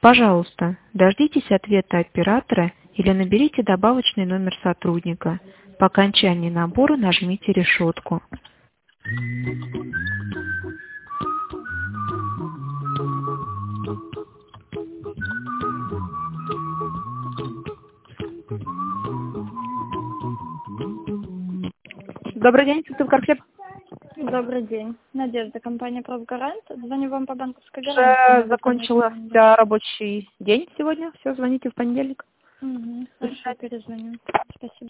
Пожалуйста, дождитесь ответа оператора или наберите добавочный номер сотрудника. По окончании набора нажмите решетку. Добрый день, Сыктывкар-Хлеб. Добрый день. Надежда, компания «Профгарант». Звоню вам по банковской Уже гарантии. закончился рабочий день сегодня. Все, звоните в понедельник. Хорошо, перезвоню. Спасибо.